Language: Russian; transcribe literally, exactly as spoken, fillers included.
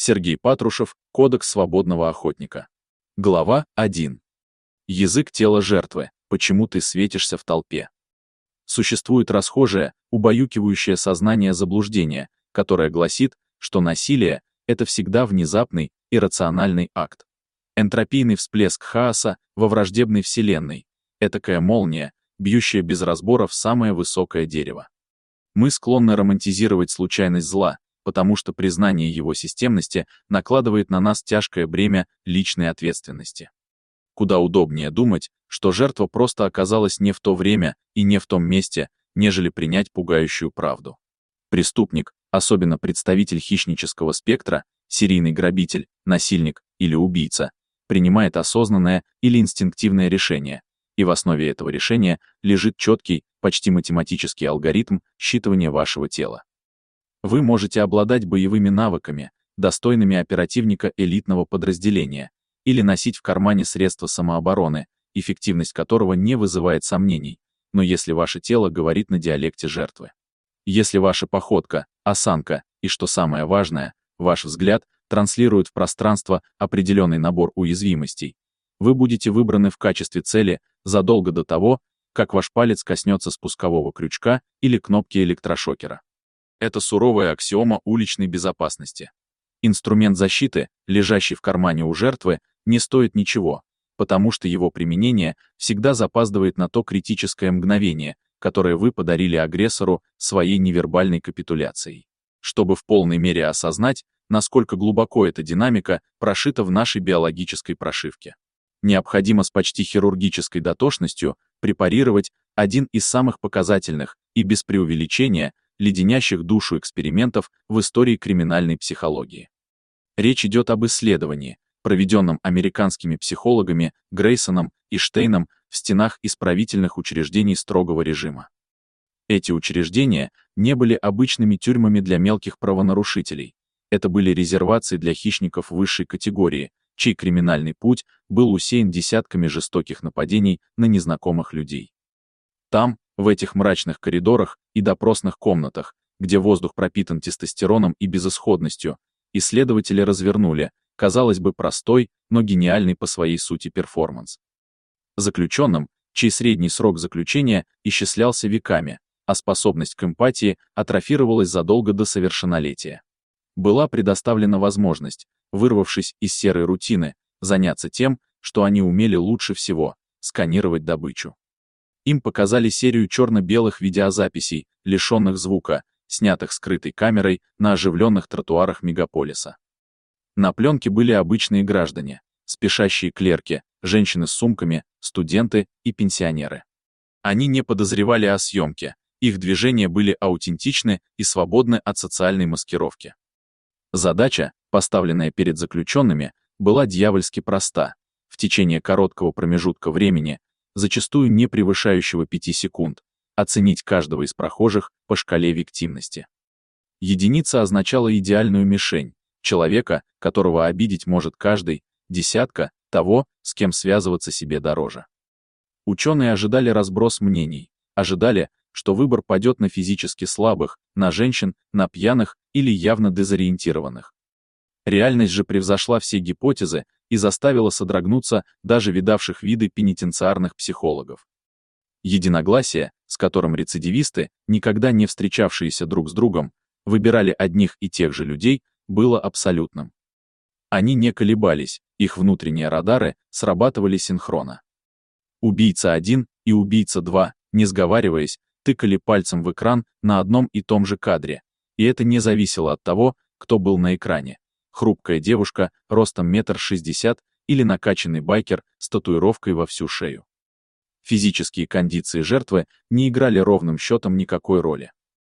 Сергей Патрушев, Кодекс свободного охотника. Глава один. Язык тела жертвы. Почему ты светишься в толпе? Существует расхожее, убаюкивающее сознание заблуждение, которое гласит, что насилие — это всегда внезапный, иррациональный акт. Энтропийный всплеск хаоса во враждебной вселенной, этакая молния, бьющая без разбора в самое высокое дерево. Мы склонны романтизировать случайность зла, потому что признание его системности накладывает на нас тяжкое бремя личной ответственности. Куда удобнее думать, что жертва просто оказалась не в то время и не в том месте, нежели принять пугающую правду. Преступник, особенно представитель хищнического спектра, серийный грабитель, насильник или убийца, принимает осознанное или инстинктивное решение, и в основе этого решения лежит четкий, почти математический алгоритм считывания вашего тела. Вы можете обладать боевыми навыками, достойными оперативника элитного подразделения, или носить в кармане средства самообороны, эффективность которого не вызывает сомнений, но если ваше тело говорит на диалекте жертвы. Если ваша походка, осанка и, что самое важное, ваш взгляд транслируют в пространство определенный набор уязвимостей, вы будете выбраны в качестве цели задолго до того, как ваш палец коснется спускового крючка или кнопки электрошокера. Это суровая аксиома уличной безопасности. Инструмент защиты, лежащий в кармане у жертвы, не стоит ничего, потому что его применение всегда запаздывает на то критическое мгновение, которое вы подарили агрессору своей невербальной капитуляцией. Чтобы в полной мере осознать, насколько глубоко эта динамика прошита в нашей биологической прошивке, необходимо с почти хирургической дотошностью препарировать один из самых показательных и без преувеличения леденящих душу экспериментов в истории криминальной психологии. Речь идет об исследовании, проведенном американскими психологами Грейсоном и Штейном в стенах исправительных учреждений строгого режима. Эти учреждения не были обычными тюрьмами для мелких правонарушителей, это были резервации для хищников высшей категории, чей криминальный путь был усеян десятками жестоких нападений на незнакомых людей. Там, в этих мрачных коридорах и допросных комнатах, где воздух пропитан тестостероном и безысходностью, исследователи развернули, казалось бы, простой, но гениальный по своей сути перформанс. Заключенным, чей средний срок заключения исчислялся веками, а способность к эмпатии атрофировалась задолго до совершеннолетия, была предоставлена возможность, вырвавшись из серой рутины, заняться тем, что они умели лучше всего — сканировать добычу. Им показали серию черно-белых видеозаписей, лишенных звука, снятых скрытой камерой на оживленных тротуарах мегаполиса. На пленке были обычные граждане, спешащие клерки, женщины с сумками, студенты и пенсионеры. Они не подозревали о съемке, их движения были аутентичны и свободны от социальной маскировки. Задача, поставленная перед заключенными, была дьявольски проста. В течение короткого промежутка времени, зачастую не превышающего пяти секунд, оценить каждого из прохожих по шкале виктимности. Единица означала идеальную мишень, человека, которого обидеть может каждый, десятка, того, с кем связываться себе дороже. Ученые ожидали разброс мнений, ожидали, что выбор падет на физически слабых, на женщин, на пьяных или явно дезориентированных. Реальность же превзошла все гипотезы и заставила содрогнуться даже видавших виды пенитенциарных психологов. Единогласие, с которым рецидивисты, никогда не встречавшиеся друг с другом, выбирали одних и тех же людей, было абсолютным. Они не колебались, их внутренние радары срабатывали синхронно. Убийца один и убийца два, не сговариваясь, тыкали пальцем в экран на одном и том же кадре, и это не зависело от того, кто был на экране. Хрупкая девушка, ростом метр шестьдесят, или накачанный байкер с татуировкой во всю шею. Физические кондиции жертвы не играли ровным счетом никакой роли.